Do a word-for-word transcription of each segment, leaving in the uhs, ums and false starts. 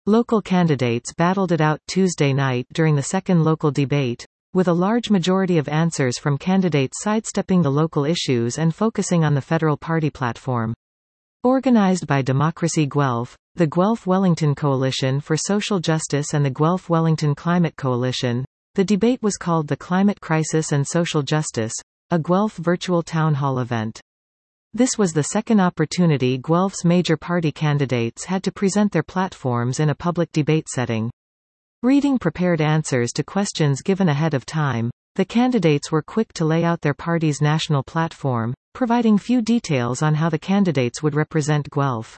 Local candidates battled it out Tuesday night during the second local debate, with a large majority of answers from candidates sidestepping the local issues and focusing on the federal party platform. Organized by Democracy Guelph, the Guelph-Wellington Coalition for Social Justice and the Guelph-Wellington Climate Coalition, the debate was called the Climate Crisis and Social Justice, a Guelph virtual town hall event. This was the second opportunity Guelph's major party candidates had to present their platforms in a public debate setting. Reading prepared answers to questions given ahead of time, the candidates were quick to lay out their party's national platform, providing few details on how the candidates would represent Guelph.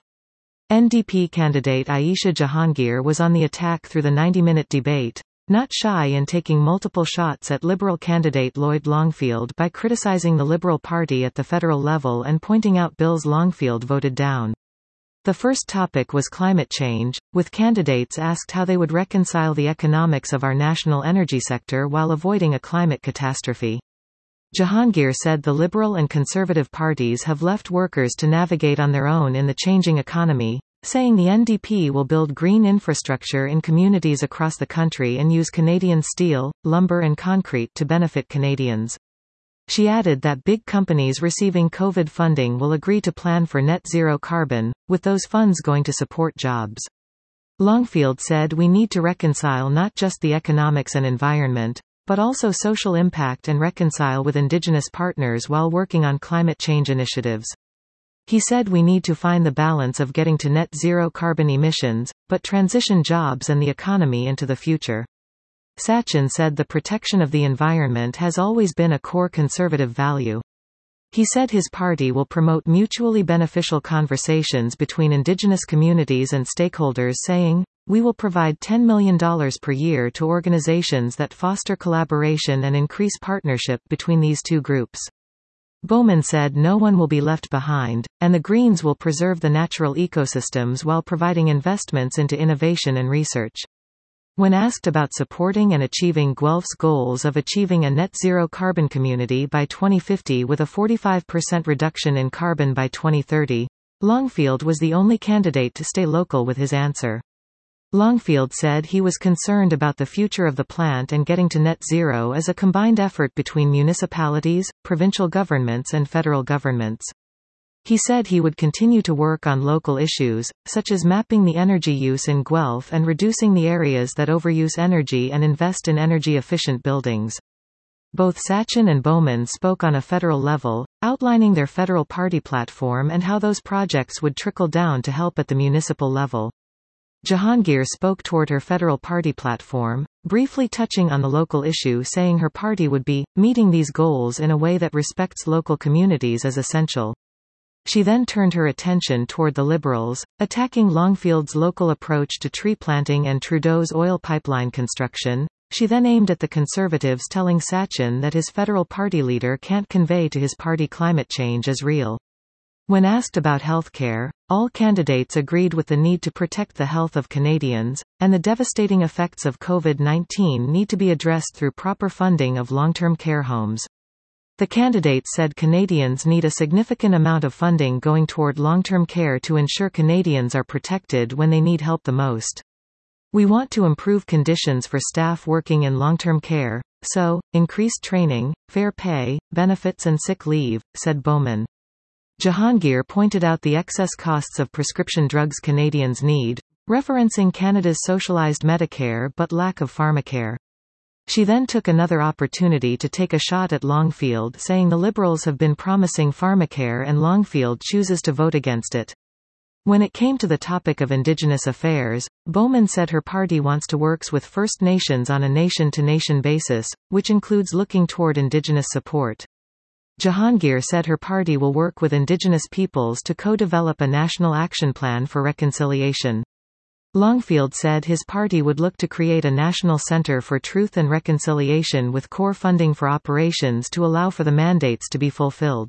N D P candidate Aisha Jahangir was on the attack through the ninety-minute debate, not shy in taking multiple shots at Liberal candidate Lloyd Longfield by criticizing the Liberal Party at the federal level and pointing out bills Longfield voted down. The first topic was climate change, with candidates asked how they would reconcile the economics of our national energy sector while avoiding a climate catastrophe. Jahangir said the Liberal and Conservative parties have left workers to navigate on their own in the changing economy, saying the N D P will build green infrastructure in communities across the country and use Canadian steel, lumber and concrete to benefit Canadians. She added that big companies receiving COVID funding will agree to plan for net zero carbon, with those funds going to support jobs. Longfield said we need to reconcile not just the economics and environment, but also social impact and reconcile with Indigenous partners while working on climate change initiatives. He said we need to find the balance of getting to net zero carbon emissions, but transition jobs and the economy into the future. Sachin said the protection of the environment has always been a core conservative value. He said his party will promote mutually beneficial conversations between Indigenous communities and stakeholders, saying, "We will provide ten million dollars per year to organizations that foster collaboration and increase partnership between these two groups." Bowman said no one will be left behind, and the Greens will preserve the natural ecosystems while providing investments into innovation and research. When asked about supporting and achieving Guelph's goals of achieving a net-zero carbon community by twenty fifty with a forty-five percent reduction in carbon by twenty thirty, Longfield was the only candidate to stay local with his answer. Longfield said he was concerned about the future of the plant and getting to net zero as a combined effort between municipalities, provincial governments and federal governments. He said he would continue to work on local issues, such as mapping the energy use in Guelph and reducing the areas that overuse energy and invest in energy-efficient buildings. Both Sachin and Bowman spoke on a federal level, outlining their federal party platform and how those projects would trickle down to help at the municipal level. Jahangir spoke toward her federal party platform, briefly touching on the local issue, saying her party would be meeting these goals in a way that respects local communities as essential. She then turned her attention toward the Liberals, attacking Longfield's local approach to tree planting and Trudeau's oil pipeline construction. She then aimed at the Conservatives, telling Sachin that his federal party leader can't convey to his party climate change as real. When asked about healthcare, all candidates agreed with the need to protect the health of Canadians, and the devastating effects of COVID nineteen need to be addressed through proper funding of long-term care homes. The candidates said Canadians need a significant amount of funding going toward long-term care to ensure Canadians are protected when they need help the most. We want to improve conditions for staff working in long-term care, so, increased training, fair pay, benefits and sick leave, said Bowman. Jahangir pointed out the excess costs of prescription drugs Canadians need, referencing Canada's socialised Medicare but lack of pharmacare. She then took another opportunity to take a shot at Longfield, saying the Liberals have been promising pharmacare and Longfield chooses to vote against it. When it came to the topic of Indigenous affairs, Bowman said her party wants to work with First Nations on a nation-to-nation basis, which includes looking toward Indigenous support. Jahangir said her party will work with Indigenous peoples to co-develop a national action plan for reconciliation. Longfield said his party would look to create a national centre for truth and reconciliation with core funding for operations to allow for the mandates to be fulfilled.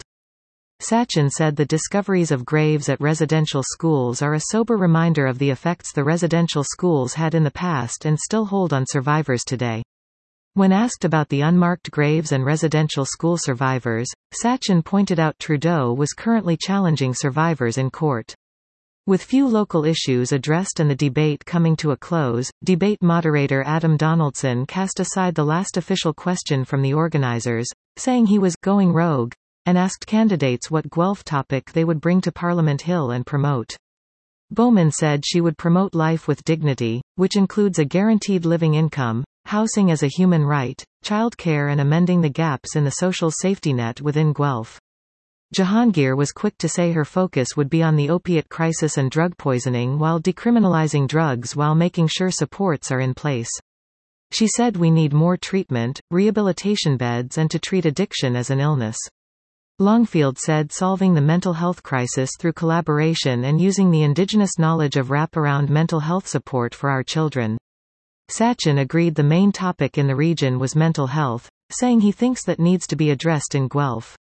Sachin said the discoveries of graves at residential schools are a sober reminder of the effects the residential schools had in the past and still hold on survivors today. When asked about the unmarked graves and residential school survivors, Sachin pointed out Trudeau was currently challenging survivors in court. With few local issues addressed and the debate coming to a close, debate moderator Adam Donaldson cast aside the last official question from the organizers, saying he was going rogue, and asked candidates what Guelph topic they would bring to Parliament Hill and promote. Bowman said she would promote life with dignity, which includes a guaranteed living income, housing as a human right, childcare and amending the gaps in the social safety net within Guelph. Jahangir was quick to say her focus would be on the opiate crisis and drug poisoning while decriminalizing drugs while making sure supports are in place. She said we need more treatment, rehabilitation beds and to treat addiction as an illness. Longfield said solving the mental health crisis through collaboration and using the indigenous knowledge of wraparound mental health support for our children. Sachin agreed the main topic in the region was mental health, saying he thinks that needs to be addressed in Guelph.